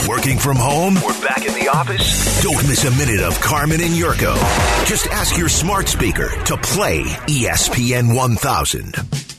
Working from home? Or back in the office? Don't miss a minute of Carmen and Yurko. Just ask your smart speaker to play ESPN 1000.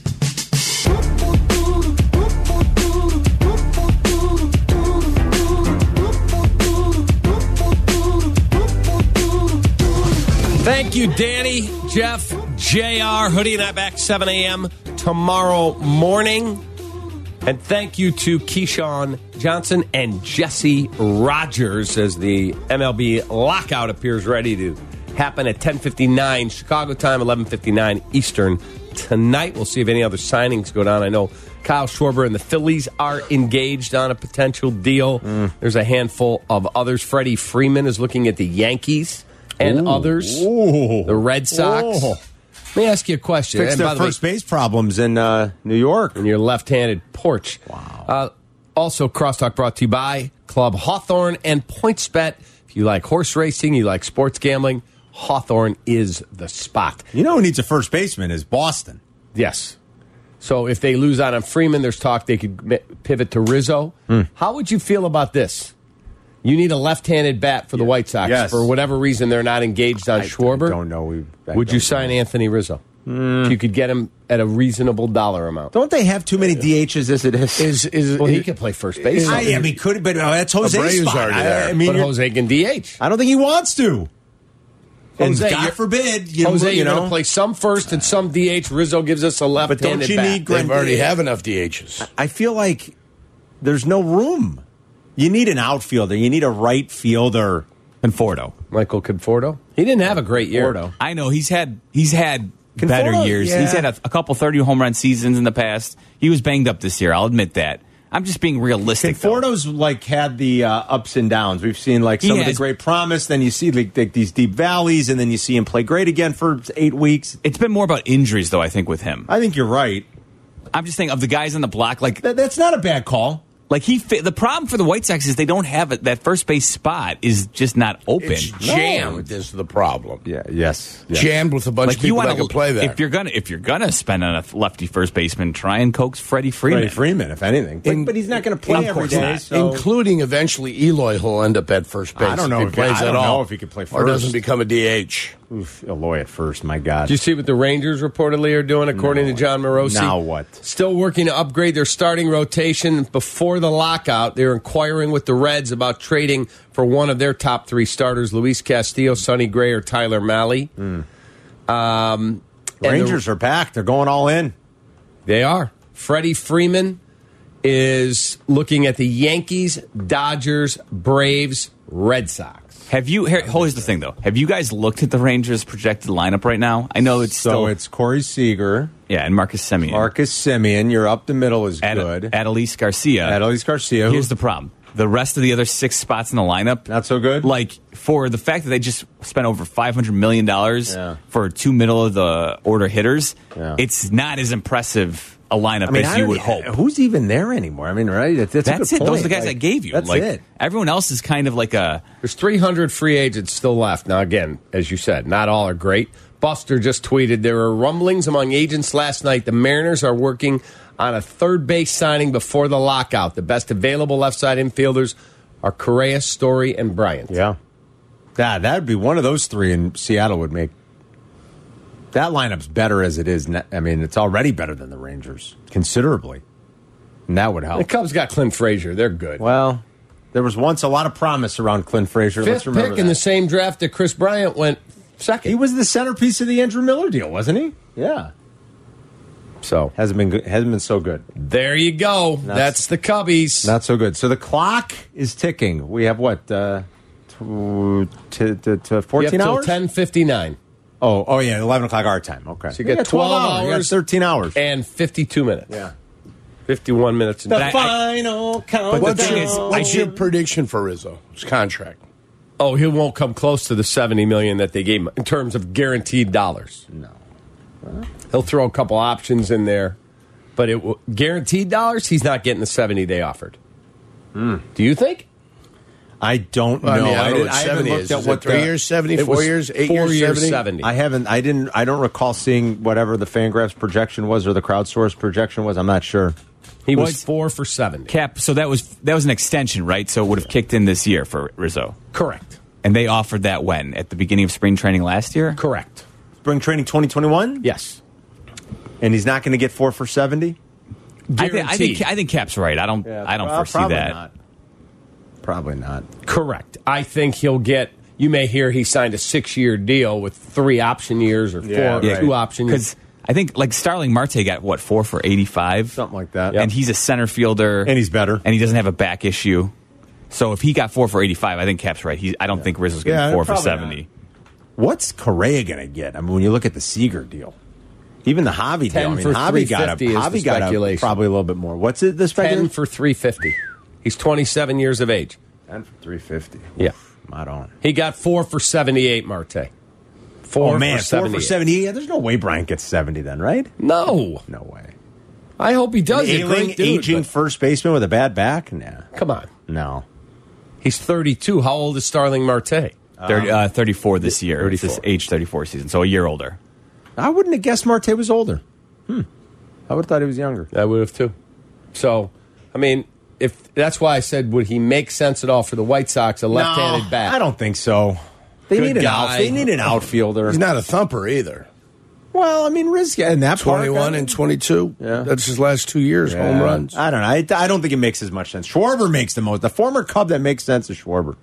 Thank you, Danny, Jeff, JR, Hoodie and I back 7 a.m. tomorrow morning. And thank you to Keyshawn Johnson and Jesse Rogers as the MLB lockout appears ready to happen at 10:59 Chicago time, 11:59 Eastern tonight. We'll see if any other signings go down. I know Kyle Schwarber and the Phillies are engaged on a potential deal. There's a handful of others. Freddie Freeman is looking at the Yankees and others. The Red Sox. Let me ask you a question. Fix their first base problems in New York. On your left-handed porch. Wow. Also, Crosstalk brought to you by Club Hawthorne and PointsBet. If you like horse racing, you like sports gambling, Hawthorne is the spot. You know who needs a first baseman is Boston. Yes. So if they lose out on Freeman, there's talk they could pivot to Rizzo. How would you feel about this? You need a left-handed bat for the White Sox. Yes. For whatever reason, they're not engaged on Schwarber. I don't know. Would you sign Anthony Rizzo? If you could get him at a reasonable dollar amount. Don't they have too many DHs as it is? Well, he could play first base. I mean, could, but that's Jose's spot. already there. I mean, But Jose can DH. I don't think he wants to. And Jose, God forbid, you're going to play some first and some DH. Rizzo gives us a left-handed But don't you bat. need They already have enough DHs. I feel like there's no room. You need an outfielder. You need a right fielder. Conforto. Michael Conforto? He didn't have a great year. Conforto. I know he's had better Conforto, years. yeah. He's had a couple 30 home run seasons in the past. He was banged up this year. I'll admit that. I'm just being realistic. Conforto's like had the ups and downs. We've seen like some of the great promise. Then you see like these deep valleys, and then you see him play great again for 8 weeks. It's been more about injuries, though. I think with him. I think you're right. I'm just thinking of the guys on the block. Like That's not a bad call. Like the problem for the White Sox is they don't have it. That first base spot is just not open. It's jammed is the problem. Yes. Jammed with a bunch of people that can play that. If you're gonna spend on a lefty first baseman, try and coax Freddie Freeman. Freddie Freeman, if anything. But he's not going to play every day. not. So. Including eventually Eloy, who'll end up at first base. I don't know if he plays at all. if he could play first. Or doesn't become a DH. Oof, Eloy at first, my God. Did you see what the Rangers reportedly are doing, according to John Morosi? Now what? Still working to upgrade their starting rotation before the lockout. They're inquiring with the Reds about trading for one of their top three starters, Luis Castillo, Sonny Gray, or Tyler Mahle. Rangers are back. They're going all in. They are. Freddie Freeman is looking at the Yankees, Dodgers, Braves, Red Sox. Here's the thing, though. Have you guys looked at the Rangers' projected lineup right now? I know it's it's Corey Seager. Yeah, and Marcus Semien. You're up the middle is good. Adolis Garcia. Here's the problem. The rest of the other 6 spots in the lineup, not so good. Like, for the fact that they just spent over $500 million for 2 middle-of-the-order hitters, it's not as impressive a lineup as you would hope. Who's even there anymore? I mean, right? That's it. Point. Those are the guys I gave you. That's it. Everyone else is kind of like a... There's 300 free agents still left. Now, again, as you said, not all are great. Buster just tweeted, there were rumblings among agents last night. The Mariners are working on a third base signing before the lockout. The best available left side infielders are Correa, Story, and Bryant. Yeah. That would be one of those three in Seattle would make. That lineup's better as it is. I mean, it's already better than the Rangers, considerably. And that would help. The Cubs got Clint Frazier. They're good. Well, there was once a lot of promise around Clint Frazier. Fifth Let's remember pick in the same draft that Chris Bryant went second. He was the centerpiece of the Andrew Miller deal, wasn't he? Yeah. So hasn't been so good. There you go. That's the Cubbies. Not so good. So the clock is ticking. We have what? To 14 hours? 10:59. Oh yeah, 11 o'clock our time. Okay. So you get 12 hours. You got 13 hours. And 52 minutes. Yeah. 51 minutes. The final count. What's your prediction for Rizzo's contract? Oh, he won't come close to the $70 million that they gave him in terms of guaranteed dollars. No. He'll throw a couple options in there, but guaranteed dollars, he's not getting the 70 they offered. Do you think? I don't know. I haven't looked at what 3 years, 70, 4 years, 8 years, 70. I don't recall seeing whatever the Fangraphs projection was or the crowdsource projection was. I'm not sure. He was 4 for 70. Cap. So that was an extension, right? So it would have kicked in this year for Rizzo. Correct. And they offered that when? At the beginning of spring training last year? Correct. Spring training 2021? Yes. And he's not going to get 4 for 70? I think Cap's right. I don't foresee that. Not. Probably not. Correct. I think he'll get. You may hear he signed a 6-year deal with 3 option years or 2 option years. Because I think like Starling Marte got 4 for 85, something like that. And he's a center fielder, and he's better, and he doesn't have a back issue. So if he got 4 for 85, I think Cap's right. I don't think Rizzo's getting 4 for 70. Not. What's Correa going to get? I mean, when you look at the Seager deal, even the Javi deal. I mean, Javi got probably a little bit more. What's it? The speculation? 10 for 350. He's 27 years of age. 10 for 350. Yeah, I don't. He got 4 for 78. Marte. 4 for 78. There's no way Bryant gets 70 then, right? No way. I hope he does. Aging first baseman with a bad back? Nah. Come on. No. He's 32. How old is Starling Marte? 34 this year. 34. It's this age 34 season, so a year older. I wouldn't have guessed Marte was older. I would have thought he was younger. I would have too. So, I mean, if that's why I said, would he make sense at all for the White Sox, a left-handed bat? I don't think so. They need an outfielder. He's not a thumper either. Well, I mean, Rizzo in that 21 and 22. Yeah. That's his last 2 years, home runs. I don't know. I don't think it makes as much sense. Schwarber makes the most. The former Cub that makes sense is Schwarber.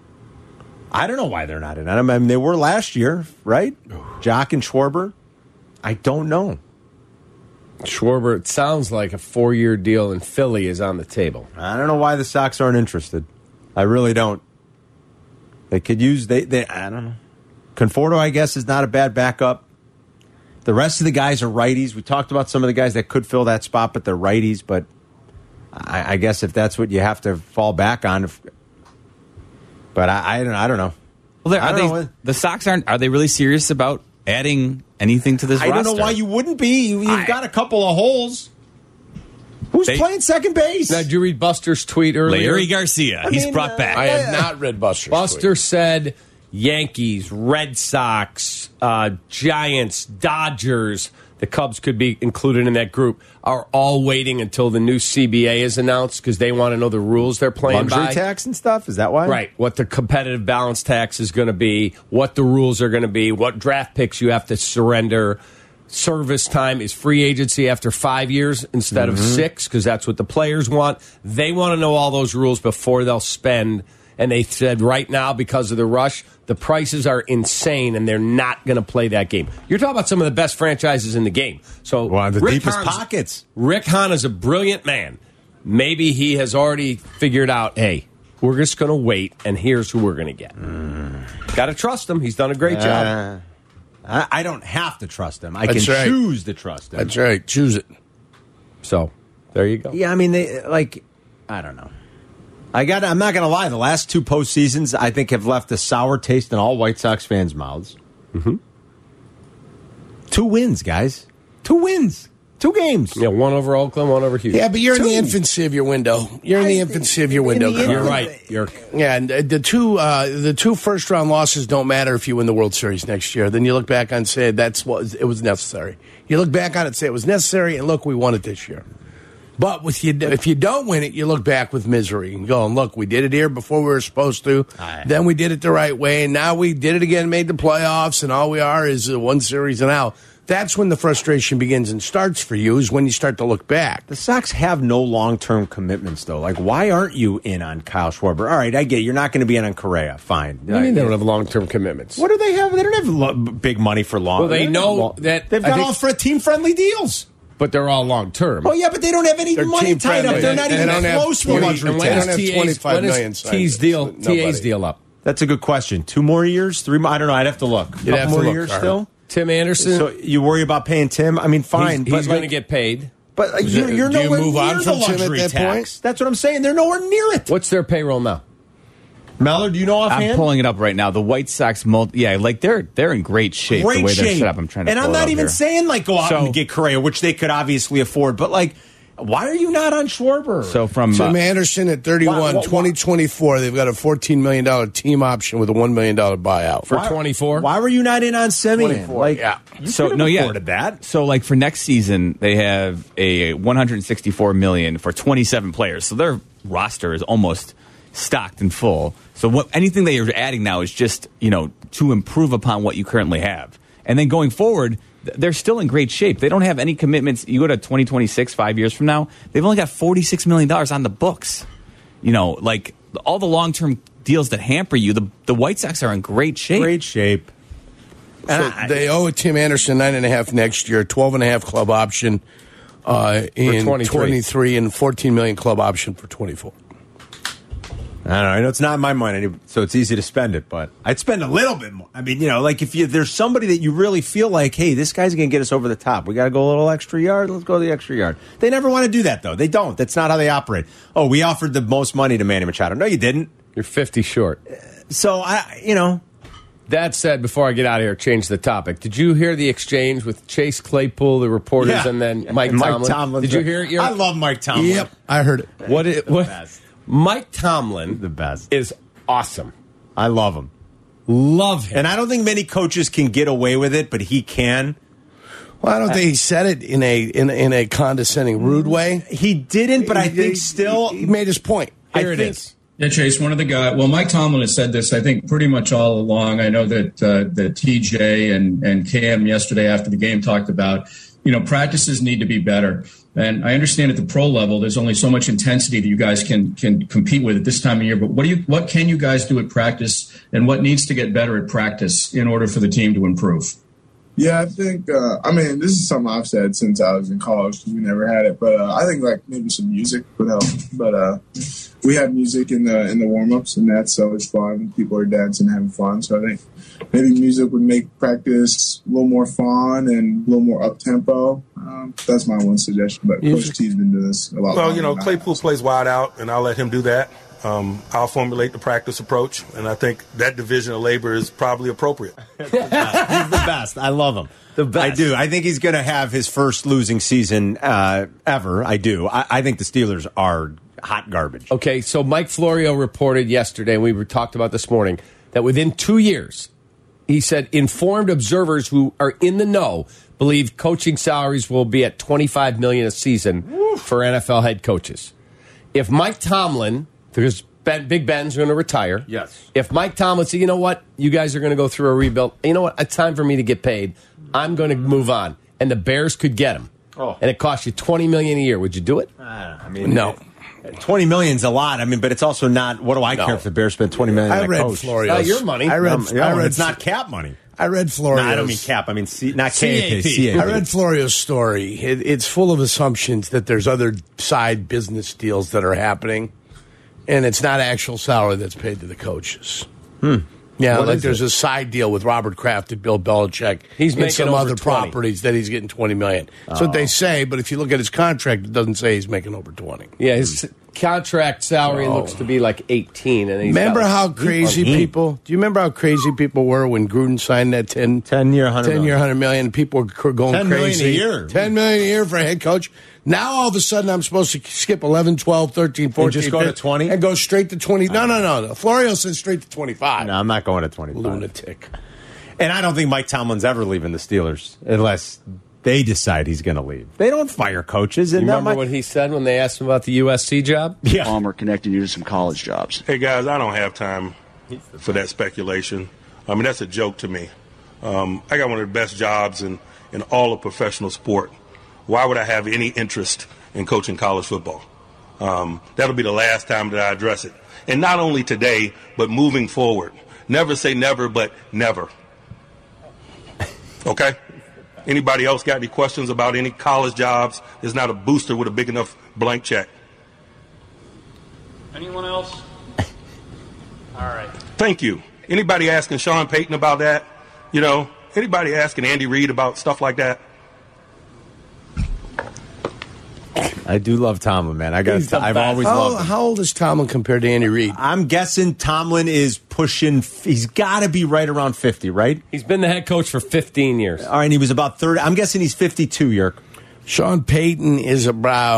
I don't know why they're not in. I mean, they were last year, right? Jock and Schwarber. I don't know. Schwarber, it sounds like a 4-year deal in Philly is on the table. I don't know why the Sox aren't interested. I really don't. They could use, I don't know. Conforto, I guess, is not a bad backup. The rest of the guys are righties. We talked about some of the guys that could fill that spot, but they're righties. But I guess if that's what you have to fall back on. But I don't know. Well, the Sox are they really serious about adding anything to this roster? I don't know why you wouldn't be. You've got a couple of holes. Who's playing second base? Now, did you read Buster's tweet earlier? Larry Garcia. He's brought back. I have not read Buster's Buster tweet. said Yankees, Red Sox, Giants, Dodgers, the Cubs could be included in that group, are all waiting until the new CBA is announced because they want to know the rules they're playing by. Luxury tax and stuff? Is that why? Right. What the competitive balance tax is going to be, what the rules are going to be, what draft picks you have to surrender. Service time is free agency after 5 years instead of 6 because that's what the players want. They want to know all those rules before they'll spend. And they said right now, because of the rush, the prices are insane, and they're not going to play that game. You're talking about some of the best franchises in the game. So, the deepest pockets. Rick Hahn is a brilliant man. Maybe he has already figured out, hey, we're just going to wait, and here's who we're going to get. Got to trust him. He's done a great job. I don't have to trust him. I can choose to trust him. That's right. Choose it. So, there you go. Yeah, I mean, I don't know. I'm not going to lie. The last 2 postseasons, I think, have left a sour taste in all White Sox fans' mouths. 2 wins, guys. 2 wins. 2 games. Yeah, 1 over Oakland, 1 over Houston. Yeah, but you're in the infancy of your window. You're in the infancy of your window. You're right. Yeah, and the two first-round losses don't matter if you win the World Series next year. Then you look back and say it was necessary. You look back on it and say it was necessary, and look, we won it this year. But if you don't win it, you look back with misery and go, look, we did it here before we were supposed to. Then we did it the right way, and now we did it again, made the playoffs, and all we are is 1 series and out. That's when the frustration begins and starts for you, is when you start to look back. The Sox have no long-term commitments, though. Like, why aren't you in on Kyle Schwarber? All right, I get it. You're not going to be in on Correa. Fine. What do you mean they don't have long-term commitments? What do they have? They don't have big money for long. Well, they know that they've got all for team-friendly deals. But they're all long-term. Oh, yeah, but they don't have any money tied up. They're not even close with luxury tax. They don't have $25 million. TA's deal up? That's a good question. 2 more years? 3 more? I don't know. I'd have to look. You'd have to more look, years Carter. still? Tim Anderson. So you worry about paying Tim? I mean, fine. He's going to get paid. But you're nowhere move near on the from Tim luxury at that tax. point? That's what I'm saying. They're nowhere near it. What's their payroll now? Mellor, do you know offhand? I'm pulling it up right now. The White Sox, they're in great shape. The way they're set up, I'm trying to. And pull I'm it not up even here. saying go out and get Correa, which they could obviously afford. But Why are you not on Schwarber? So from Tim Anderson at 31, 2024, they've got a $14 million team option with a $1 million buyout. For 24? Why were you not in on Simeon? 24, yeah. Afforded that. So, like, for next season, they have a $164 million for 27 players. So their roster is almost stocked and full. So anything that you're adding now is just, to improve upon what you currently have. And then going forward, they're still in great shape. They don't have any commitments. You go to 2026, 5 years from now, they've only got $46 million on the books. Like all the long-term deals that hamper you, the White Sox are in great shape. Great shape. So they owe Tim Anderson $9.5 next year, $12.5 club option in 23, and $14 million club option for 24. I don't know. I know it's not my money, so it's easy to spend it, but I'd spend a little bit more. I mean, like if there's somebody that you really feel like, hey, this guy's going to get us over the top. We got to go a little extra yard. Let's go the extra yard. They never want to do that, though. They don't. That's not how they operate. Oh, we offered the most money to Manny Machado. No, you didn't. You're 50 short. So, That said, before I get out of here, change the topic. Did you hear the exchange with Chase Claypool, the reporters, and then Mike Tomlin? Did you hear it? I love Mike Tomlin. Yep, I heard it. What? Mike Tomlin the best. is awesome. I love him. Love him. And I don't think many coaches can get away with it, but he can. Well, I don't think he said it in a condescending, rude way. He didn't, but I think still he made his point. Here it is. Yeah, Chase, one of the guys. Well, Mike Tomlin has said this, I think, pretty much all along. I know that TJ and Cam yesterday after the game talked about, practices need to be better. And I understand at the pro level, there's only so much intensity that you guys can compete with at this time of year. But what can you guys do at practice, and what needs to get better at practice in order for the team to improve? Yeah, I think, this is something I've said since I was in college because we never had it. But I think maybe some music would help. But we have music in the warm-ups, and that's always fun. People are dancing and having fun. So I think maybe music would make practice a little more fun and a little more up-tempo. That's my one suggestion. But Coach T's been doing this a lot. Well, Claypool plays wide out, and I'll let him do that. I'll formulate the practice approach, and I think that division of labor is probably appropriate. He's the best. I love him. The best. I do. I think he's going to have his first losing season ever. I do. I think the Steelers are hot garbage. Okay, so Mike Florio reported yesterday, and we talked about this morning, that within 2 years, he said informed observers who are in the know believe coaching salaries will be at $25 million a season for NFL head coaches. If Mike Tomlin... Because Big Ben's going to retire. Yes. If Mike Tomlin said, you know what, you guys are going to go through a rebuild. You know what, it's time for me to get paid. I'm going to move on. And the Bears could get him. Oh. And it costs you $20 million a year. Would you do it? No. $20 million's a lot. But it's also not. What do I care if the Bears spend $20 million? I read Florio's. Your money. I read. It's not cap money. I read Florio's. No, I don't mean cap. I mean not CAP. I read Florio's story. It's full of assumptions that there's other side business deals that are happening. And it's not actual salary that's paid to the coaches. Yeah, there's a side deal with Robert Kraft and Bill Belichick. He's making some over other 20. properties that he's getting $20 million. That's what they say, but if you look at his contract, it doesn't say he's making over 20. Yeah, his contract salary looks to be like 18. And remember how crazy people? Do you remember how crazy people were when Gruden signed that 10-year, $100 million? People were going $10 crazy. million a year. $10 million a year for a head coach. Now all of a sudden I'm supposed to skip 11, 12, 13, 14, and just go to 20 and go straight to 20. No. Florio says straight to 25. No, I'm not going to 25. Lunatic. And I don't think Mike Tomlin's ever leaving the Steelers unless they decide he's going to leave. They don't fire coaches. And remember what he said when they asked him about the USC job? Yeah. Palmer connecting you to some college jobs. Hey, guys, I don't have time for that speculation. That's a joke to me. I got one of the best jobs in all of professional sport. Why would I have any interest in coaching college football? That'll be the last time that I address it. And not only today, but moving forward. Never say never, but never. Okay? Anybody else got any questions about any college jobs? There's not a booster with a big enough blank check. Anyone else? All right. Thank you. Anybody asking Sean Payton about that? Anybody asking Andy Reid about stuff like that? I do love Tomlin, man. I've always loved him. How old is Tomlin compared to Andy Reid? I'm guessing Tomlin is pushing. He's got to be right around 50, right? He's been the head coach for 15 years. All right, and he was about 30. I'm guessing he's 52, Yerk. Sean Payton is about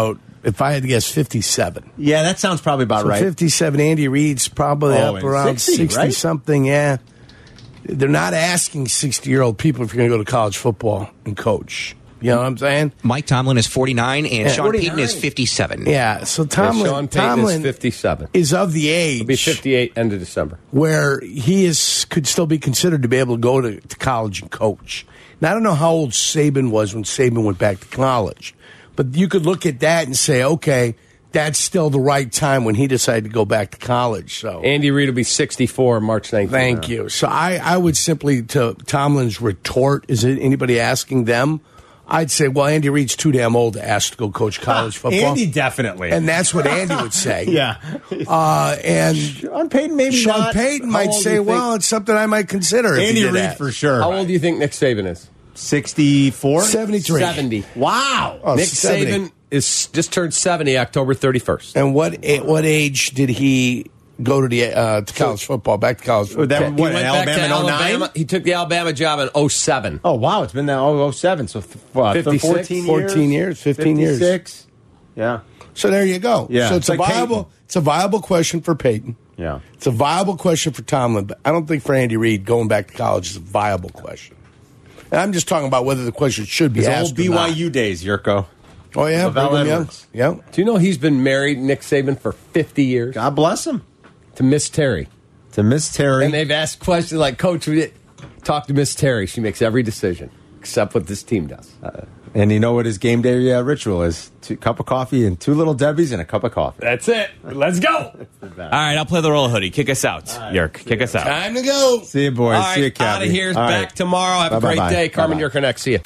If I had to guess, 57. Yeah, that sounds probably about So right. 57. Andy Reid's probably up and around 60 right? something. Yeah, they're not asking 60-year-old people if you're going to go to college football and coach. You know what I'm saying? Mike Tomlin is 49, and Sean 49. Payton is 57. Yeah. So Tomlin, Sean Payton Tomlin is 57. is of the age He'll be 58 end of December. where he could still be considered to be able to go to college and coach. Now, I don't know how old Saban was when Saban went back to college, but you could look at that and say, okay, that's still the right time when he decided to go back to college. So Andy Reid will be 64 March 19th. thank you. So I would simply, to Tomlin's retort, is it anybody asking them? I'd say, well, Andy Reid's too damn old to ask to go coach college football. Andy definitely. And that's what Andy would say. yeah. And Sean Payton maybe Sean not. Payton How might old do say, you think? well, it's something I might consider. if he Andy did Reid that. for sure. How old do you think Nick Saban is? 64? 73. 70. Wow. Oh, Nick 70. Saban is just turned 70 October 31st. And what age did he go to the to college football? Back to college football. That, He what, went Alabama back to in 09? Alabama. He took the Alabama job in 07. Oh, wow. It's been that 07. So 56? 14 years? 15 years. 56. Yeah. So there you go. Yeah, So it's it's a like viable. Peyton. It's a viable question for Peyton. Yeah. It's a viable question for Tomlin, but I don't think for Andy Reid going back to college is a viable question. And I'm just talking about whether the question should be His asked. old or not. BYU days, Yurko. Oh yeah, Lavelle Brigham Young. Edwards. Yeah. Do you know he's been married, Nick Saban, for 50 years God bless him. to Miss Terry? To Miss Terry. And they've asked questions like, Coach, we did talk to Miss Terry. She makes every decision except what this team does. And you know what his game day ritual is? Cup of coffee and 2 Little Debbies and a cup of coffee. That's it. Let's go. All right, I'll play the role of Hoodie. Kick us out, Yerk. Kick us out. Time to go. See you, boys. All See you, right, Cappy. out of here. All right. Back tomorrow. Have a great Bye-bye. day. Carmen Bye-bye. Yurko next. See you.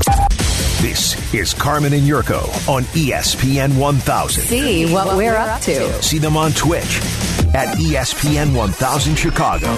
This is Carmen and Yurko on ESPN 1000. See what we're up to. See them on Twitch at ESPN 1000 Chicago.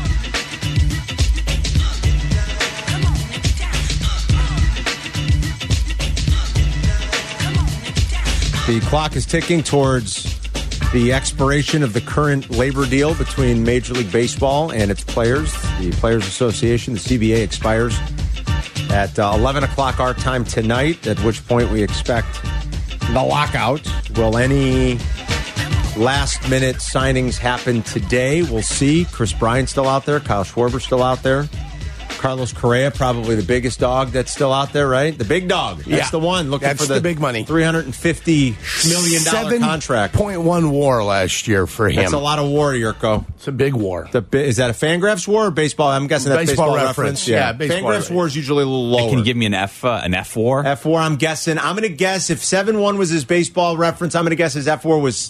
The clock is ticking towards the expiration of the current labor deal between Major League Baseball and its players. The Players Association, the CBA, expires at 11 o'clock our time tonight, at which point we expect the lockout. Will any last-minute signings happen today? We'll see. Chris Bryant's still out there. Kyle Schwarber's still out there. Carlos Correa, probably the biggest dog that's still out there, right? The big dog. That's Yeah. the one looking That's for the big money. $350 million contract. 7.1 WAR last year for him. That's a lot of war, Yurko. It's a big WAR. Is that a Fangraphs war or baseball? I'm guessing that's Baseball baseball reference. reference. Yeah, baseball Fangraphs reference. war is usually a little lower. Can you give me an F war? F4, I'm guessing. I'm going to guess if 7-1 was his baseball reference, I'm going to guess his F4 was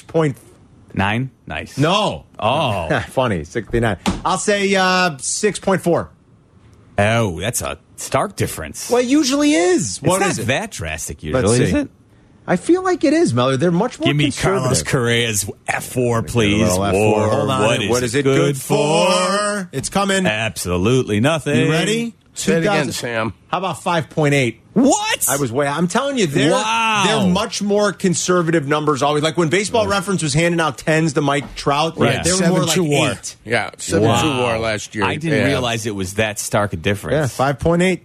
9? Nice. No. Oh. Funny, 69. I'll say 6.4. Oh, that's a stark difference. Well, it usually is. What it's is not it? that drastic Let's usually, see. is it? I feel like it is, Miller. They're much more Give me conservative. Carlos Correa's F4, please. Little F4. War. Hold on. What is it good for? It's coming. Absolutely nothing. You ready? Say it again, 2000 Sam. How about 5.8? What? I'm telling you, they're much more conservative numbers always. Like when Baseball Reference was handing out 10s to Mike Trout, Right. they were more like 7-2 WAR. 8. Yeah, 7-2 WAR last year. I didn't Yeah. realize it was that stark a Yeah, difference. 5.8.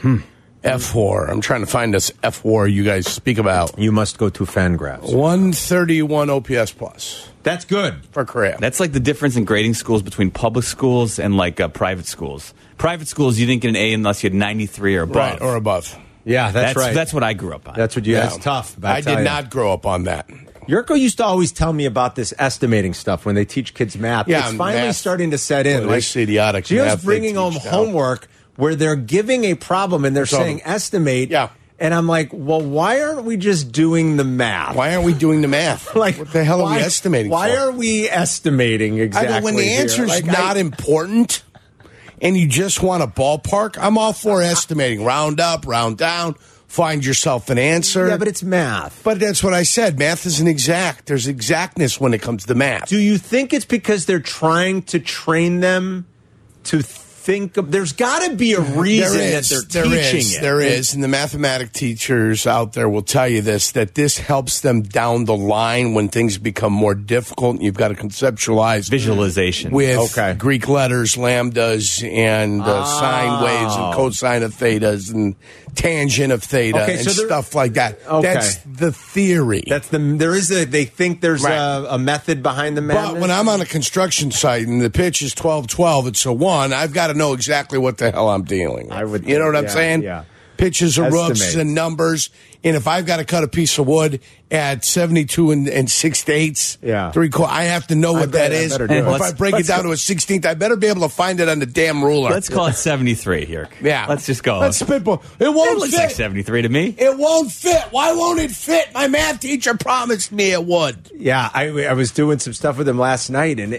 F4. I'm trying to find this F4 you guys speak about. You must go to Fangraphs. 131 OPS plus That's good. for Correa. That's like the difference in grading schools between public schools and like private schools. Private schools, you didn't get an A unless you had 93 or above. Right, or above. Yeah, that's right. That's what I grew up on. That's what you. That's tough. I did not grow up on that. Yurko used to always tell me about this estimating stuff when they teach kids math. Yeah, it's finally math. starting to set in. Well, this idiotic Gio's math they bringing home teach now. homework where they're giving a problem and they're Problem. saying estimate. Yeah. And I'm like, well, why aren't we just doing the math? Why aren't we doing the math? Like, what the hell are we estimating Why for? are we estimating exactly? I know when the here? answer's Like, not important and you just want a ballpark, I'm all for estimating. Round up, round down, find yourself an answer. Yeah, but it's math. But that's what I said. Math isn't exact. There's exactness when it comes to math. Do you think it's because they're trying to train them to think of? There's got to be a reason that they're teaching it. There is, and the mathematic teachers out there will tell you this, that this helps them down the line when things become more difficult and you've got to conceptualize Visualization. with Greek letters, lambdas, and sine waves and cosine of thetas and tangent of theta and stuff like that. Okay. That's the theory. They think there's a method behind the madness. But when I'm on a construction site and the pitch is 12-12, it's a 1, I've got to know exactly what the hell I'm dealing with. You know what I'm saying? Yeah. Pitches are roofs and numbers. And if I've got to cut a piece of wood at 72 and 6/8, 3/4, I have to know what that is. If I break it down to a 16th, I better be able to find it on the damn ruler. Let's call it 73 here. Yeah. Let's just go. Let's spitball. It won't looks fit. like 73 to me. It won't fit. Why won't it fit? My math teacher promised me it would. Yeah, I was doing some stuff with him last night, and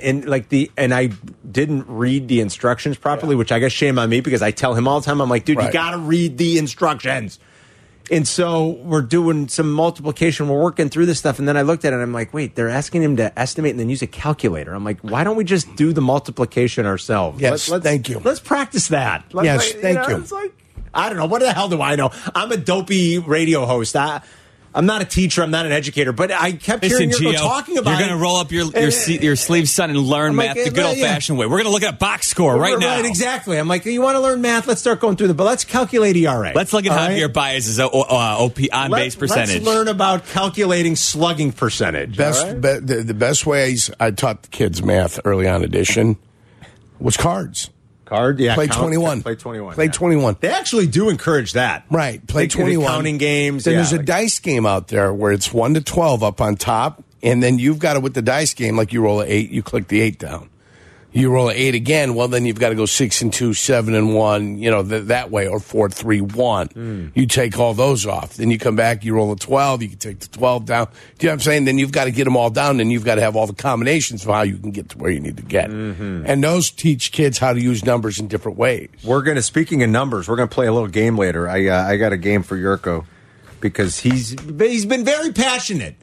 I didn't read the instructions properly, which I guess shame on me because I tell him all the time. I'm like, dude, you got to read the instructions. And so we're doing some multiplication. We're working through this stuff. And then I looked at it and I'm like, wait, they're asking him to estimate and then use a calculator. I'm like, why don't we just do the multiplication ourselves? Yes, thank you. Let's practice that. Thank you. It's like, I don't know. What the hell do I know? I'm a dopey radio host. I'm not a teacher. I'm not an educator. But I kept hearing Yurko talking about You're going to roll up your sleeves, son, and learn math the good old-fashioned way. We're going to look at a box score right now. Right, exactly. I'm like, you want to learn math? Let's start going through but let's calculate ERA. Let's look at Javier Baez's on-base percentage. Let's learn about calculating slugging percentage. The best ways I taught the kids math early on edition was cards. Play 21. Play 21. Play 21. They actually do encourage that. Right. Play 21. Counting games. Then there's a dice game out there where it's 1 to 12 up on top, and then you've got to, with the dice game, like you roll an 8, you click the 8 down. You roll an 8 again, well, then you've got to go 6 and 2, 7 and 1, that way, or 4, 3, 1. You take all those off. Then you come back, you roll a 12, you can take the 12 down. Do you know what I'm saying? Then you've got to get them all down, and you've got to have all the combinations for how you can get to where you need to get. And those teach kids how to use numbers in different ways. Speaking of numbers, we're going to play a little game later. I got a game for Yurko because he's been very passionate.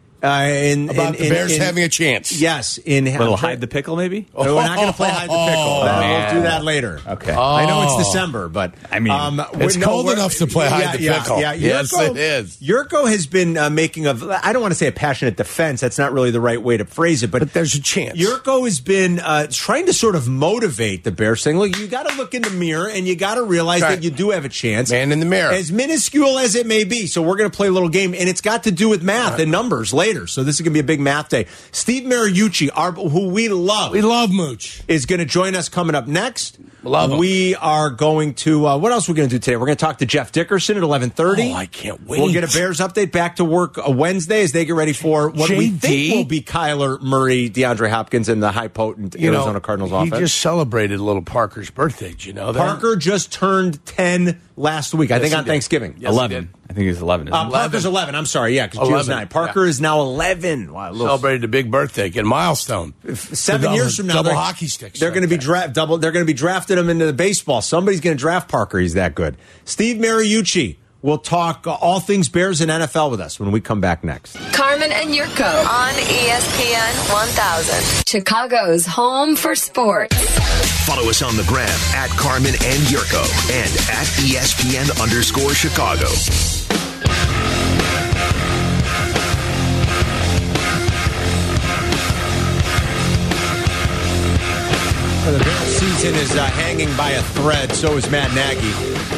About the Bears having a chance. Yes. Hide the pickle, maybe? We're not going to play hide the pickle. We'll do that later. Okay. I know it's December, but it's cold enough to play hide the pickle. Yeah, yes, it is. Yurko has been making I don't want to say a passionate defense. That's not really the right way to phrase it, but there's a chance. Yurko has been trying to sort of motivate the Bears, saying, look, you got to look in the mirror and you got to realize that you do have a chance. Man in the mirror. As minuscule as it may be. So we're going to play a little game, and it's got to do with math and numbers later. So this is going to be a big math day. Steve Mariucci, who we love. We love Mooch. Is going to join us coming up next. Love him. We are going to, what else are we going to do today? We're going to talk to Jeff Dickerson at 11:30. Oh, I can't wait. We'll get a Bears update back to work Wednesday as they get ready for what we think will be Kyler Murray, DeAndre Hopkins, and the high potent Arizona Cardinals offense. He just celebrated little Parker's birthday. Did you know that? Parker just turned 10 last week, I think on Thanksgiving. Yes, 11. I think he's 11. Parker's 11. I'm sorry. Yeah, because Gio's 9. Parker is now 11. Wow, celebrated a big birthday. Get a milestone. 7 years from now, double hockey sticks. They're going to be They're going to be drafting him into the baseball. Somebody's going to draft Parker. He's that good. Steve Mariucci will talk all things Bears and NFL with us when we come back next. Carmen and Yurko on ESPN 1000, Chicago's home for sports. Follow us on the gram at Carmen and Yurko and at ESPN_Chicago. The Bears season is hanging by a thread. So is Matt Nagy.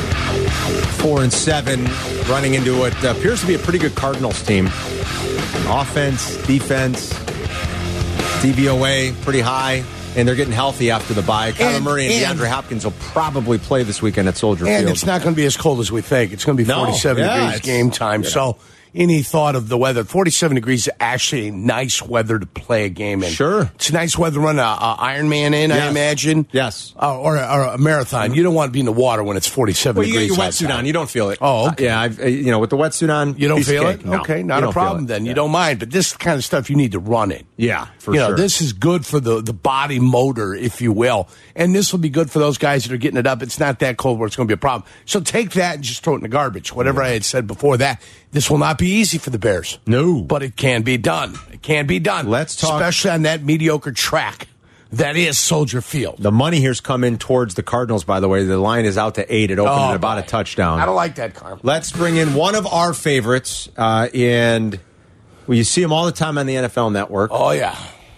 4-7, running into what appears to be a pretty good Cardinals team. Offense, defense, DVOA pretty high, and they're getting healthy after the bye. Kyler Murray and DeAndre Hopkins will probably play this weekend at Soldier Field. And it's not going to be as cold as we think. It's going to be 47 degrees game time. So any thought of the weather? 47 degrees is actually nice weather to play a game in. Sure. It's nice weather to run an Ironman in, I imagine. Yes. Or a marathon. You don't want to be in the water when it's 47 degrees. You get your wetsuit on. You don't feel it. Oh, okay. Yeah, with the wetsuit on, you don't feel it? No, okay, not a problem then. You don't mind. But this kind of stuff you need to run in. Yeah, for sure. This is good for the body motor, if you will. And this will be good for those guys that are getting it up. It's not that cold where it's going to be a problem. So take that and just throw it in the garbage. Whatever I had said before that. This will not be easy for the Bears. No. But it can be done. It can be done. Let's talk. Especially on that mediocre track that is Soldier Field. The money here's come in towards the Cardinals, by the way. The line is out to 8. It opened at about a touchdown. I don't like that, Carl. Let's bring in one of our favorites. And you see him all the time on the NFL Network. Oh, yeah.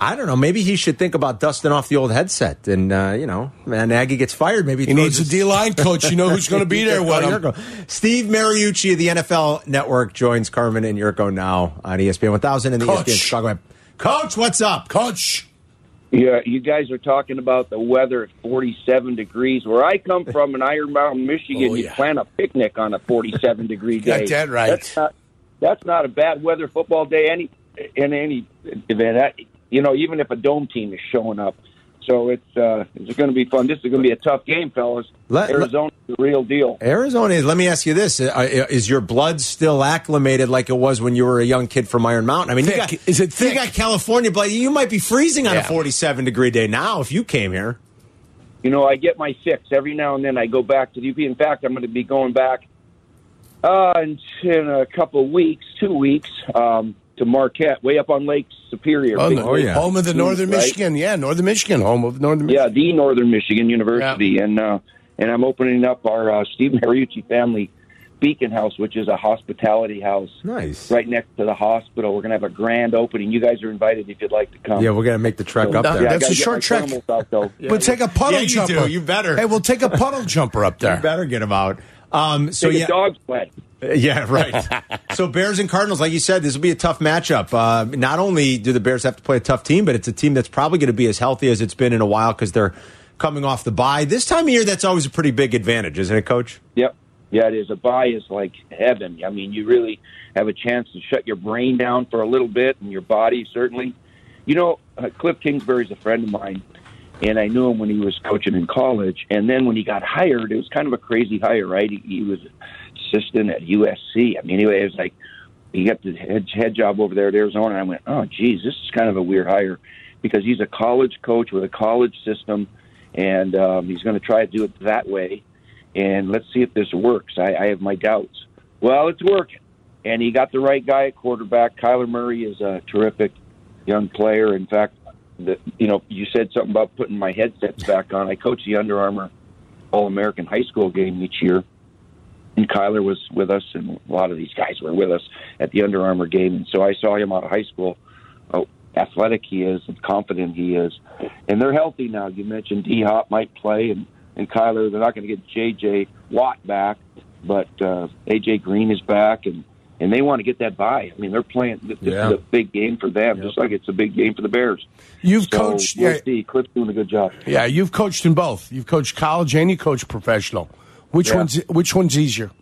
I don't know. Maybe he should think about dusting off the old headset. And, Nagy gets fired. Maybe he needs a D-line coach. You know who's going to be there with him. Steve Mariucci of the NFL Network joins Carmen and Yurko now on ESPN 1000 and the ESPN Chicago app. Coach, what's up? Coach. Yeah, you guys are talking about the weather at 47 degrees. Where I come from in Iron Mountain, Michigan, you plan a picnic on a 47-degree day. Got that right. That's not a bad weather football day in any event. Even if a dome team is showing up. So it's going to be fun. This is going to be a tough game, fellas. Arizona's the real deal. Arizona is. Let me ask you this: is your blood still acclimated like it was when you were a young kid from Iron Mountain? I mean, is it thick? You got California blood. You might be freezing on a 47-degree day now if you came here. I get my fix every now and then. I go back to the UP. In fact, I'm going to be going back in a couple of weeks, 2 weeks. To Marquette, way up on Lake Superior. Home of the Northern Michigan. Yeah, Northern Michigan, home of Northern Michigan. Yeah, the Northern Michigan University. Yeah. And I'm opening up our Steve Mariucci family Beacon House, which is a hospitality house. Nice. Right next to the hospital. We're going to have a grand opening. You guys are invited if you'd like to come. Yeah, we're going to make the trek up there. Yeah, that's a short trek. We'll take a puddle jumper. You better. Hey, we'll take a puddle jumper up there. You better get him out. Take a dog sled. Yeah, right. So Bears and Cardinals, like you said, this will be a tough matchup. Not only do the Bears have to play a tough team, but it's a team that's probably going to be as healthy as it's been in a while because they're coming off the bye. This time of year, that's always a pretty big advantage, isn't it, Coach? Yep. Yeah, it is. A bye is like heaven. I mean, you really have a chance to shut your brain down for a little bit and your body, certainly. Cliff Kingsbury's a friend of mine, and I knew him when he was coaching in college. And then when he got hired, it was kind of a crazy hire, right? He was assistant at USC. I mean, anyway, it was like he got the head job over there at Arizona. And I went, oh, geez, this is kind of a weird hire because he's a college coach with a college system, and he's going to try to do it that way. And let's see if this works. I have my doubts. Well, it's working. And he got the right guy at quarterback. Kyler Murray is a terrific young player. In fact, you said something about putting my headsets back on. I coach the Under Armour All-American high school game each year. And Kyler was with us, and a lot of these guys were with us at the Under Armour game. And so I saw him out of high school, how athletic he is and confident he is. And they're healthy now. You mentioned D-Hop might play, and Kyler, they're not going to get J.J. Watt back, but A.J. Green is back, and they want to get that bye. I mean, they're playing. This is a big game for them, just like it's a big game for the Bears. You've coached. We'll see. Cliff's doing a good job. Yeah, you've coached in both. You've coached college and you coach professional. Which one's easier?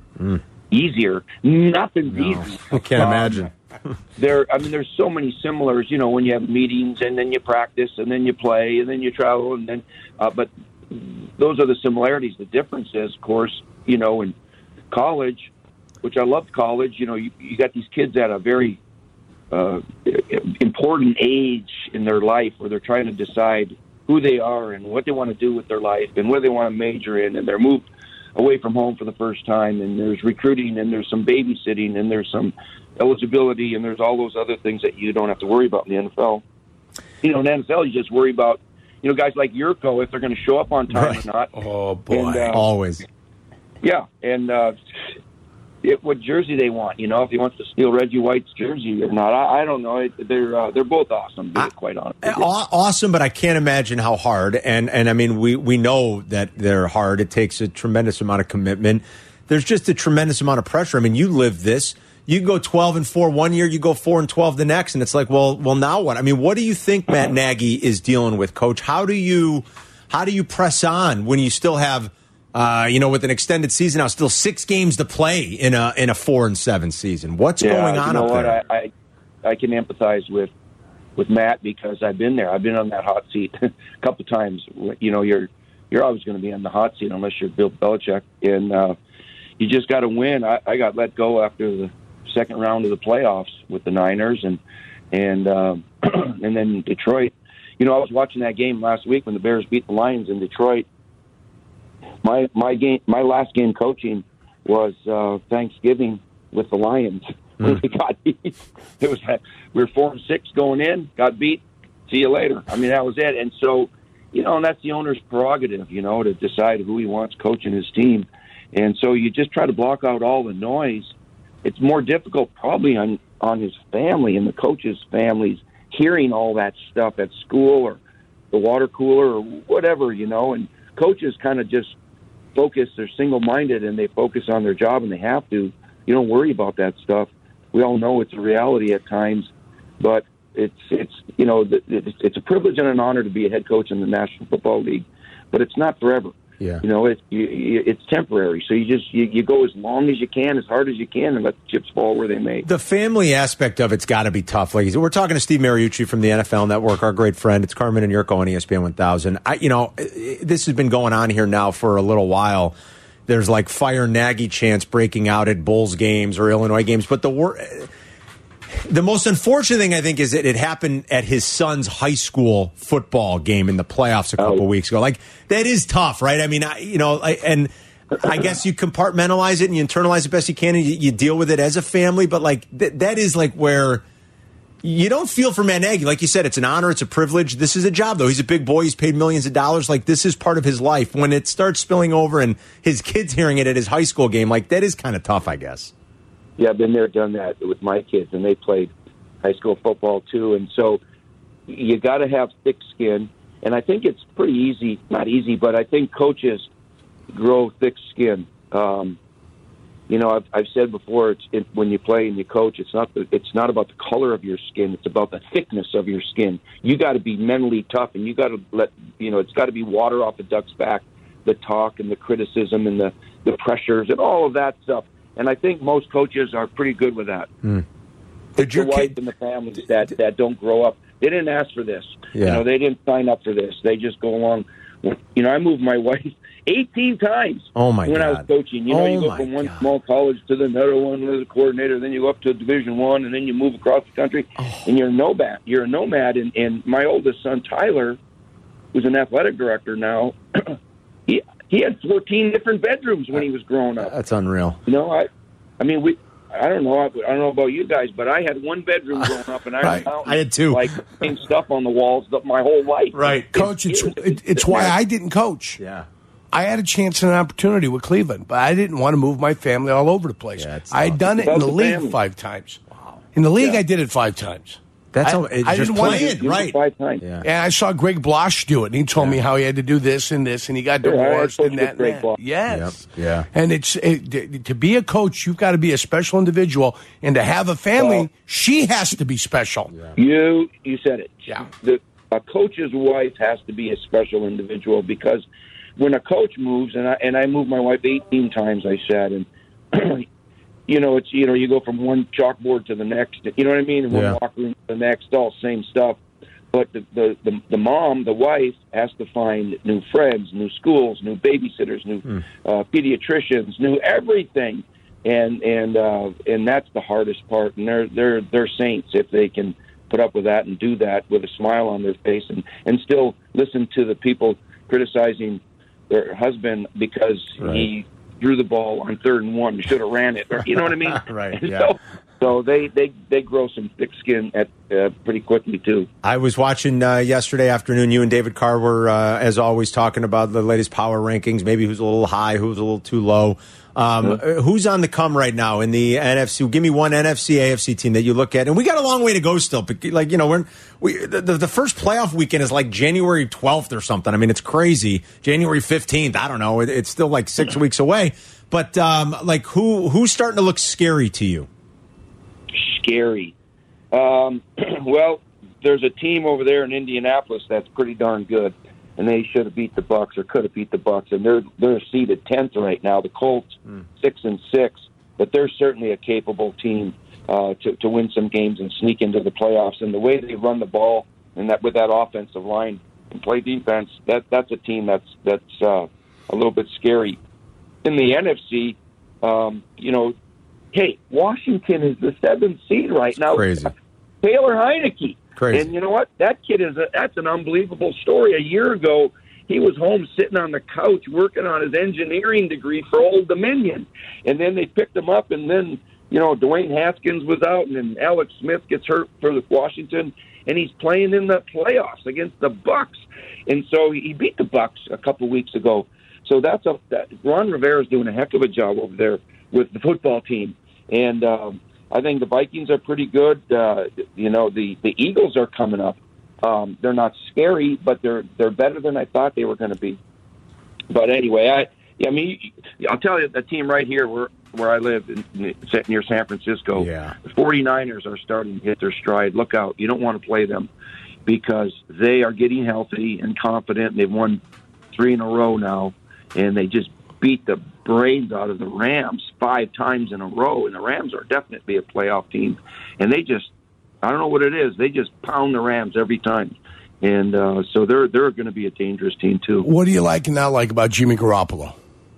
Easier? Nothing's easy. I can't imagine. There's so many similars. When you have meetings and then you practice and then you play and then you travel and then, but those are the similarities. The difference is, of course, in college, which I loved college. You got these kids at a very important age in their life where they're trying to decide who they are and what they want to do with their life and what they want to major in, and they're moved away from home for the first time, and there's recruiting, and there's some babysitting, and there's some eligibility, and there's all those other things that you don't have to worry about in the NFL. In the NFL, you just worry about, guys like Yurko, if they're going to show up on time or not. Oh, boy. And, always. Yeah, and what jersey they want, if he wants to steal Reggie White's jersey or not. I don't know. They're both awesome, to be quite honest. Awesome, but I can't imagine how hard. And I mean, we know that they're hard. It takes a tremendous amount of commitment. There's just a tremendous amount of pressure. I mean, you live this. You go 12-4 one year, you go 4-12 the next, and it's like, well, now what? I mean, what do you think Matt Nagy is dealing with, Coach? How do you press on when you still have with an extended season now, still 6 games to play in a 4-7 season? What's going on up there? I can empathize with Matt because I've been there. I've been on that hot seat a couple of times. You're always going to be on the hot seat unless you're Bill Belichick, and you just got to win. I got let go after the second round of the playoffs with the Niners, and then Detroit. I was watching that game last week when the Bears beat the Lions in Detroit. My last game coaching was Thanksgiving with the Lions. When we got beat. It was we were 4-6 going in, got beat. See you later. I mean, that was it. And so, and that's the owner's prerogative, to decide who he wants coaching his team. And so you just try to block out all the noise. It's more difficult probably on his family and the coaches' families hearing all that stuff at school or the water cooler or whatever, and coaches kind of just focus, they're single-minded and they focus on their job, and they have to. You don't worry about that stuff. We all know it's a reality at times, but it's a privilege and an honor to be a head coach in the National Football League, but it's not forever. Yeah. It's temporary. So you go as long as you can, as hard as you can, and let the chips fall where they may. The family aspect of it's got to be tough. Like we're talking to Steve Mariucci from the NFL Network, our great friend. It's Carmen and Yurko on ESPN 1000. This has been going on here now for a little while. There's like Fire Nagy chants breaking out at Bulls games or Illinois games, but the most unfortunate thing, I think, is that it happened at his son's high school football game in the playoffs a couple weeks ago. Like, that is tough, right? I mean, and I guess you compartmentalize it and you internalize it best you can and you deal with it as a family. But, like, that is, like, where you don't feel for Matt Nagy. Like you said, it's an honor. It's a privilege. This is a job, though. He's a big boy. He's paid millions of dollars. Like, this is part of his life. When it starts spilling over and his kids hearing it at his high school game, like, that is kind of tough, I guess. Yeah, I've been there, done that with my kids, and they played high school football too. And so you got to have thick skin. And I think it's pretty easy, not easy, but I think coaches grow thick skin. I've said before, when you play and you coach, it's not about the color of your skin. It's about the thickness of your skin. You got to be mentally tough, and you got to it's got to be water off a duck's back, the talk and the criticism and the pressures and all of that stuff. And I think most coaches are pretty good with that. Did your wife and the families that don't grow up, they didn't ask for this. Yeah. They didn't sign up for this. They just go along. I moved my wife 18 times when I was coaching. You go from one small college to another one as a coordinator, then you go up to Division I, and then you move across the country, and you're a nomad. You're a nomad. And my oldest son, Tyler, who's an athletic director now, he had 14 different bedrooms when he was growing up. That's unreal. I don't know about you guys, but I had one bedroom growing up, and I had two. Like stuff on the walls my whole life. Right, Coach. It's why I didn't coach. Yeah, I had a chance and an opportunity with Cleveland, but I didn't want to move my family all over the place. Yeah, I had done it in the league 5 times. Wow. In the league, I did it 5 times. That's I didn't want to do it right. 5 times. Yeah. And I saw Greg Blosh do it, and he told me how he had to do this and this, and he got divorced and that. Greg Blosh. Yes. Yep. Yeah. And to be a coach, you've got to be a special individual, and to have a family, she has to be special. Yeah. You said it. Yeah. A coach's wife has to be a special individual, because when a coach moves, and I moved my wife 18 times, I said, and it's you go from one chalkboard to the next, you know what I mean, and one locker room to the next, all same stuff. But the mom, the wife, has to find new friends, new schools, new babysitters, new pediatricians, new everything, and that's the hardest part. And they're saints if they can put up with that and do that with a smile on their face, and still listen to the people criticizing their husband because he threw the ball on 3rd and 1 and should have ran it. Or, you know what I mean? Right. And Yeah. So they grow some thick skin pretty quickly too. I was watching yesterday afternoon. You and David Carr were, as always, talking about the latest power rankings. Maybe who's a little high, who's a little too low. Who's on the come right now in the NFC? Give me one NFC, AFC team that you look at, and we got a long way to go still. Like the first playoff weekend is like January 12th or something. I mean, it's crazy. January 15th. I don't know. It's still like 6 weeks away. But who's starting to look scary to you? Scary. Well, there's a team over there in Indianapolis that's pretty darn good, and they should have beat the Bucs or could have beat the Bucs, and they're seeded 10th right now. The Colts 6-6, but they're certainly a capable team to win some games and sneak into the playoffs. And the way they run the ball and that with that offensive line and play defense, that's a team that's a little bit scary. In the NFC, hey, Washington is the 7th seed right now. Crazy. Taylor Heineke. Crazy. And you know what? That kid that's an unbelievable story. A year ago, he was home sitting on the couch working on his engineering degree for Old Dominion. And then they picked him up, and then, Dwayne Haskins was out, and then Alex Smith gets hurt for Washington, and he's playing in the playoffs against the Bucs. And so he beat the Bucs a couple weeks ago. So Ron Rivera's doing a heck of a job over there with the football team. And I think the Vikings are pretty good. The Eagles are coming up. They're not scary, but they're better than I thought they were going to be. But anyway, I'll tell you, the team right here where I live near San Francisco, the 49ers are starting to hit their stride. Look out. You don't want to play them because they are getting healthy and confident. They've won 3 in a row now, and they just beat the brains out of the Rams 5 times in a row, and the Rams are definitely a playoff team. And they just, I don't know what it is, they just pound the Rams every time. And so they're going to be a dangerous team, too. What do you like and not like about Jimmy Garoppolo?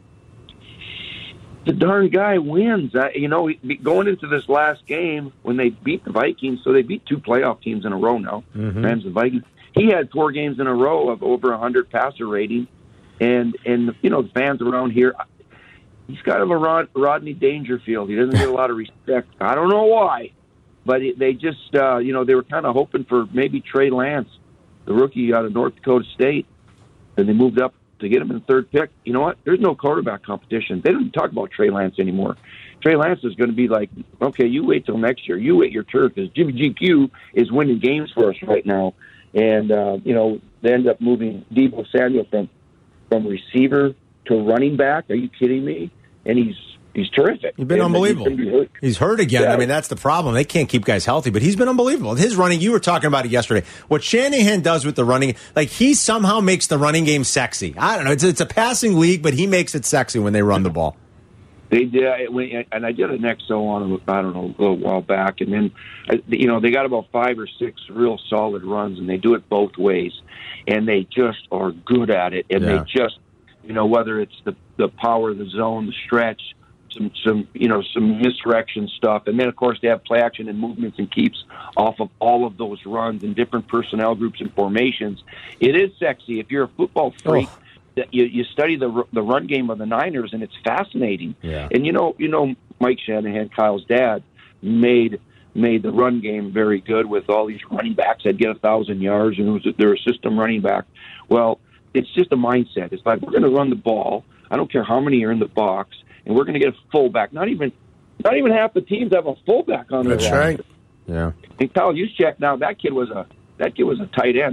The darn guy wins. Going into this last game when they beat the Vikings, so they beat 2 playoff teams in a row now, Rams and Vikings. He had 4 games in a row of over 100 passer rating. And the fans around here, he's kind of a Rodney Dangerfield. He doesn't get a lot of respect. I don't know why, but they just, they were kind of hoping for maybe Trey Lance, the rookie out of North Dakota State, and they moved up to get him in the 3rd pick. You know what? There's no quarterback competition. They don't talk about Trey Lance anymore. Trey Lance is going to be like, okay, you wait till next year. You wait your turn because Jimmy GQ is winning games for us right now. And, they end up moving Deebo Samuel from receiver to running back. Are you kidding me? And he's terrific. He's been unbelievable. He's hurt again. Yeah. I mean, that's the problem. They can't keep guys healthy, but he's been unbelievable. His running, you were talking about it yesterday. What Shanahan does with the running, like he somehow makes the running game sexy. I don't know. It's a passing league, but he makes it sexy when they run the ball. They did, and I did an XO on them, I don't know, a little while back, and then, they got about 5 or 6 real solid runs, and they do it both ways, and they just are good at it, and they just, whether it's the power of the zone, the stretch, some misdirection stuff, and then of course they have play action and movements and keeps off of all of those runs and different personnel groups and formations. It is sexy if you're a football freak. You study the run game of the Niners, and it's fascinating. Yeah. And Mike Shanahan, Kyle's dad, made the run game very good with all these running backs that get 1,000 yards, and they're a system running back. Well, it's just a mindset. It's like, we're going to run the ball. I don't care how many are in the box, and we're going to get a fullback. Not even half the teams have a fullback on their roster. That's right. Yeah. And Kyle Juszczyk, now that kid was a tight end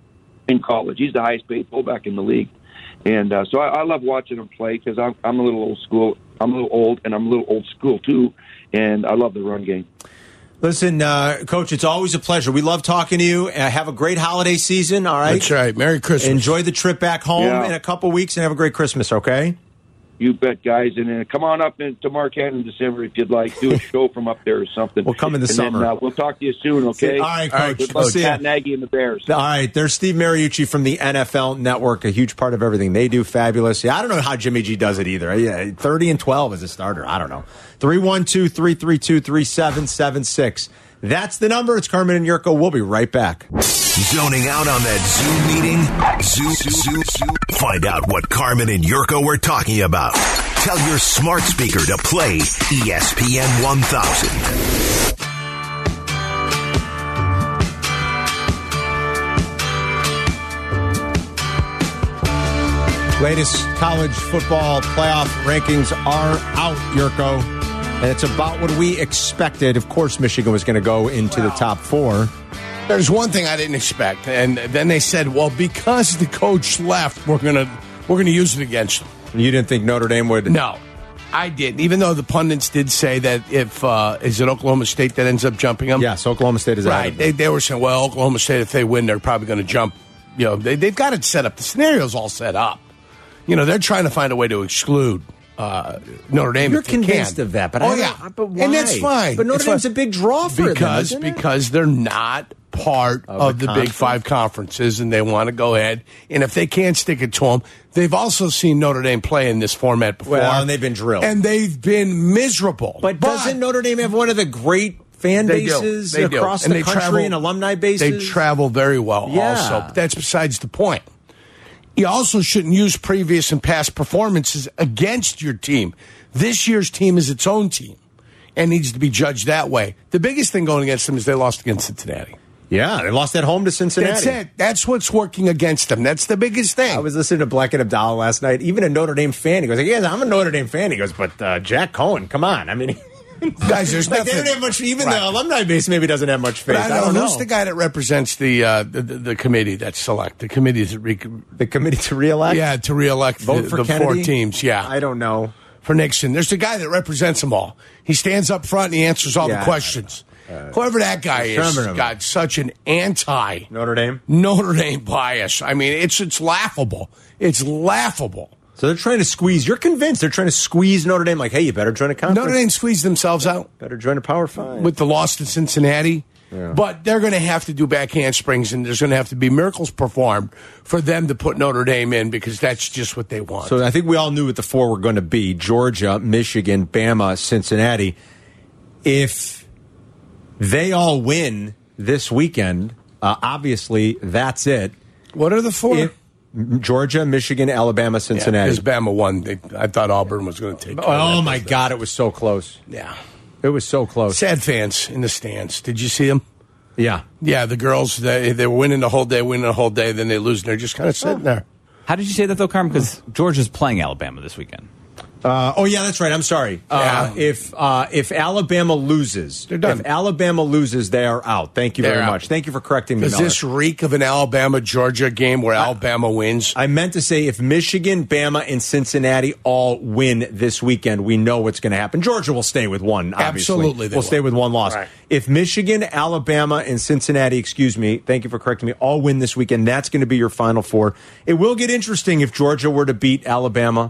in college. He's the highest paid fullback in the league. And so I love watching him play because I'm a little old school. I'm a little old, and I'm a little old school, too. And I love the run game. Listen, Coach, it's always a pleasure. We love talking to you. Have a great holiday season, all right? That's right. Merry Christmas. Enjoy the trip back home in a couple weeks, and have a great Christmas, okay? You bet, guys. And come on up to Marquette in December if you'd like. Do a show from up there or something. We'll come in the summer. Then, we'll talk to you soon, okay? All right, Coach. Good luck, Pat Nagy and the Bears. All right. There's Steve Mariucci from the NFL Network, a huge part of everything they do. Fabulous. Yeah, I don't know how Jimmy G does it either. 30-12 as a starter. I don't know. 312-332-3776. That's the number. It's Carmen and Yurko. We'll be right back. Zoning out on that Zoom meeting? Zoom. Find out what Carmen and Yurko were talking about. Tell your smart speaker to play ESPN 1000. Latest college football playoff rankings are out, Yurko. And it's about what we expected. Of course, Michigan was going to go into the top 4. There's one thing I didn't expect, and then they said, "Well, because the coach left, we're gonna use it against him." You didn't think Notre Dame would? No, I didn't. Even though the pundits did say that if is it Oklahoma State that ends up jumping them? Yes, Oklahoma State is right. They were saying, "Well, Oklahoma State, if they win, they're probably going to jump." They've got it set up. The scenario's all set up. They're trying to find a way to exclude Notre Dame. You're convinced of that, but why? And that's fine. But Notre Dame's a big draw for them, isn't it? Because they're not part of the Big Five conferences, and they want to go ahead. And if they can't stick it to them, they've also seen Notre Dame play in this format before. Well, and they've been drilled. And they've been miserable. But doesn't Notre Dame have one of the great fan bases across the country and alumni bases? They travel very well also. But that's besides the point. You also shouldn't use previous and past performances against your team. This year's team is its own team and needs to be judged that way. The biggest thing going against them is they lost against Cincinnati. Yeah, they lost at home to Cincinnati. That's it. That's what's working against them. That's the biggest thing. I was listening to Black and Abdallah last night. Even a Notre Dame fan, he goes, "Yes, I'm a Notre Dame fan." He goes, "But Jack Cohen, come on. I mean, Guys, there's like nothing. they don't have much. Even Right. the alumni base maybe doesn't have much faith. But I don't know. Who's know. the guy that represents the committee that's select? The committee The committee to reelect? Yeah, to reelect Vote the for 4 Kennedy? teams. Yeah. I don't know. For Nixon. There's the guy that represents them all. He stands up front and he answers all Yeah, the questions. Whoever that guy is Sherman. got such an Notre Dame bias. I mean, it's laughable. It's laughable. So they're trying to squeeze. You're convinced they're trying to squeeze Notre Dame. Like, hey, you better join a conference. Notre Dame squeezed themselves out. Better join a Power 5 with the loss to Cincinnati. Yeah. But they're going to have to do back handsprings, and there's going to have to be miracles performed for them to put Notre Dame in because that's just what they want. So I think we all knew what the 4 were going to be: Georgia, Michigan, Bama, Cincinnati. If they all win this weekend, obviously that's it. What are the 4? Georgia, Michigan, Alabama, Cincinnati. Because Bama won. I thought Auburn was going to take care of Oh, that my business. God, it was so close. Yeah. It was so close. Sad fans in the stands. Did you see them? Yeah. Yeah, the girls, they were winning the whole day, then they lose, and they're just kind of sitting there. How did you say that, though, Carmen? Because Georgia's playing Alabama this weekend. Yeah, that's right. I'm sorry. Yeah. If Alabama loses, They're done. If Alabama loses, they are out. Thank you very They're out. much. Thank you for correcting me. Does Miller. this reek of an Alabama-Georgia game where Alabama wins? I meant to say if Michigan, Bama, and Cincinnati all win this weekend, we know what's going to happen. Georgia will stay with one, obviously. Absolutely, they will will. stay with one loss. Right. If Michigan, Alabama, and Cincinnati, thank you for correcting me, all win this weekend, that's going to be your Final 4. It will get interesting if Georgia were to beat Alabama.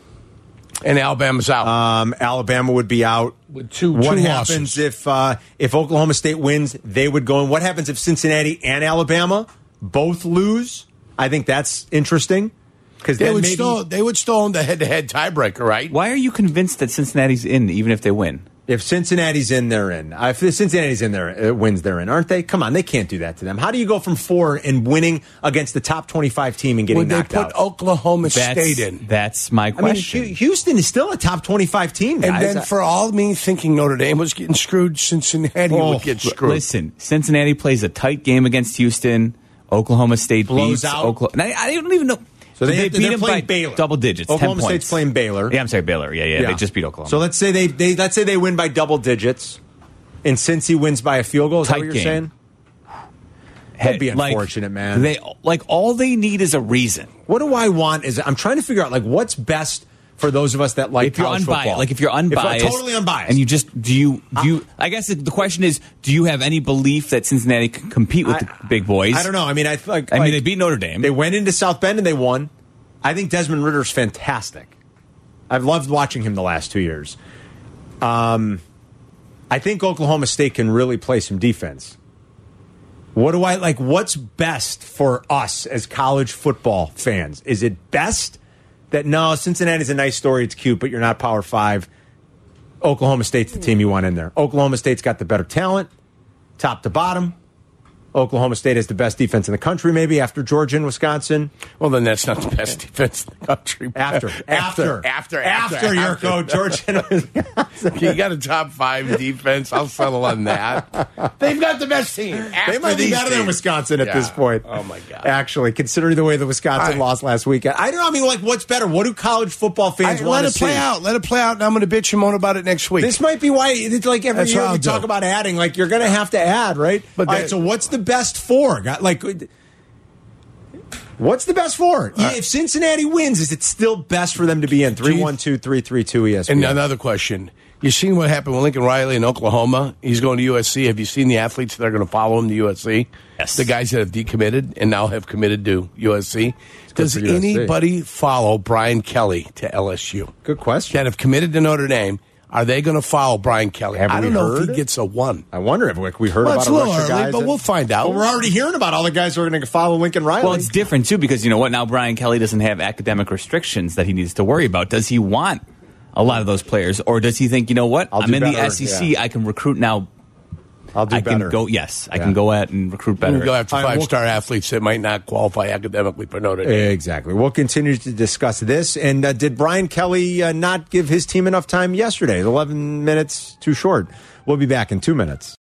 And Alabama's out. Alabama would be out. With two What losses. happens if Oklahoma State wins? They would go in. What happens if Cincinnati and Alabama both lose? I think that's interesting because They would still own the head-to-head tiebreaker, right? Why are you convinced that Cincinnati's in, even if they win? If Cincinnati's in, they're in. If Cincinnati's in there, wins, they're in, aren't they? Come on, they can't do that to them. How do you go from 4 and winning against the top 25 team and getting Would they knocked put out? Oklahoma State in? That's my question. I mean, Houston is still a top 25 team, And guys. then for all me thinking Notre Dame was getting screwed, Cincinnati would get screwed. Listen, Cincinnati plays a tight game against Houston. Oklahoma State Blows beats out. Oklahoma. I don't even know. So they they're beat them playing by Baylor. double digits. Oklahoma 10 State's points. playing Baylor. Yeah, I'm sorry, Baylor. Yeah. They just beat Oklahoma. So let's say let's say they win by double digits, and Cincy wins by a field goal. Is that Tight what you're game. saying? That'd be unfortunate, man. They all they need is a reason. What do I want? I'm trying to figure out what's best for those of us that like If you're college unbiased, football. if you're unbiased, totally unbiased, and you just do you? I guess the question is, do you have any belief that Cincinnati can compete with the big boys? I don't know. I mean, they beat Notre Dame. They went into South Bend and they won. I think Desmond Ritter's fantastic. I've loved watching him the last 2 years. I think Oklahoma State can really play some defense. What do I like? What's best for us as college football fans? Is it best that no, Cincinnati's a nice story, it's cute, but you're not Power 5. Oklahoma State's the team you want in there. Oklahoma State's got the better talent, top to bottom. Oklahoma State has the best defense in the country, maybe after Georgia and Wisconsin. Well, then that's not the best defense in the country. After your coach, Georgia and Wisconsin. You got a top 5 defense. I'll settle on that. They've got the best team. They might be better than Wisconsin at this point. Oh, my God. Actually, considering the way the Wisconsin lost last weekend. I don't know. I mean, what's better? What do college football fans want to see? Let it play out. Let it play out, and I'm going to bitch and moan about it next week. This might be why it's like every That's year what we I'll talk do. about adding. Like, you're going to have to add, right? But all right, so what's the best 4? What's the best 4? If Cincinnati wins, is it still best for them to be in? 312-332 ESPN. And another question. You seen what happened with Lincoln Riley in Oklahoma? He's going to USC. Have you seen the athletes that are going to follow him to USC? Yes. The guys that have decommitted and now have committed to USC. Does for USC. anybody follow Brian Kelly to LSU? Good question. That have committed to Notre Dame. Are they going to follow Brian Kelly? Have I we don't know if heard? he gets a 1. I wonder if we heard Well, about it's a a little rush of early, guys. but we'll find out. Well, we're already hearing about all the guys who are going to follow Lincoln Riley. Well, it's different too because you know what? Now Brian Kelly doesn't have academic restrictions that he needs to worry about. Does he want a lot of those players, or does he think, you know what? I'll I'm do in better, the SEC. yeah. I can recruit now. I'll do I better. can go. Yes, I can go at and recruit better. You go after All right, 5-star athletes that might not qualify academically for Notre Dame. Exactly. We'll continue to discuss this. And did Brian Kelly not give his team enough time yesterday? 11 minutes too short. We'll be back in 2 minutes.